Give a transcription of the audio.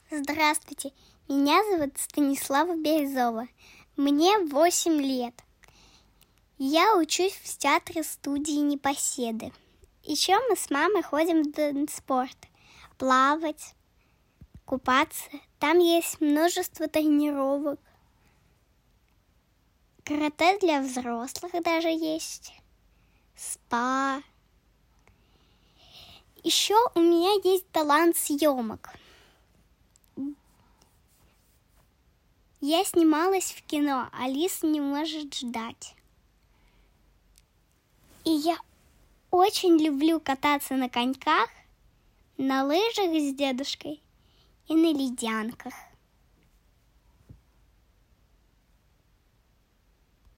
Здравствуйте, меня зовут Станислава Березова. Мне 8 лет. Я учусь в театре-студии «Непоседы». Еще мы с мамой ходим в танцпорт, плавать, купаться. Там есть множество тренировок. Карате для взрослых даже есть. Спа. Еще у меня есть талант съемок. Я снималась в кино «Алиса не может ждать». И я очень люблю кататься на коньках, на лыжах с дедушкой и на ледянках.